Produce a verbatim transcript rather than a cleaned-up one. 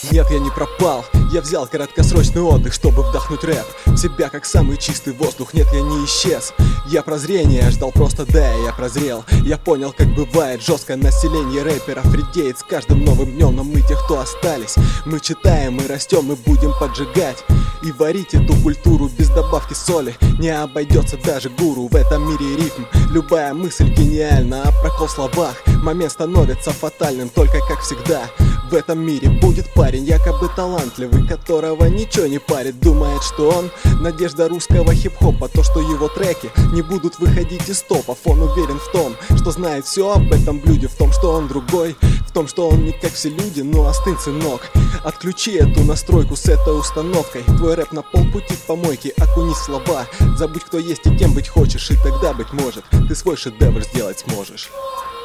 Нет, я не пропал, я взял краткосрочный отдых, чтобы вдохнуть рэп в себя, как самый чистый воздух. Нет, я не исчез, я прозрение ждал просто, да, я прозрел. Я понял, как бывает, жесткое население рэперов редеет с каждым новым днем. Но мы те, кто остались, мы читаем, мы растем, мы будем поджигать и варить эту культуру без добавки соли. Не обойдется даже гуру в этом мире рифм. Любая мысль гениальна, а прокол в словах. Момент становится фатальным, только как всегда в этом мире будет парень, якобы талантливый, которого ничего не парит. Думает, что он надежда русского хип-хопа, то, что его треки не будут выходить из топов. Он уверен в том, что знает все об этом блюде, в том, что он другой, в том, что он не как все люди. Ну остынь, сынок, отключи эту настройку с этой установкой. Твой рэп на полпути к помойке, окунись в слова. Забудь, кто есть и кем быть хочешь, и тогда, быть может, ты свой шедевр сделать сможешь.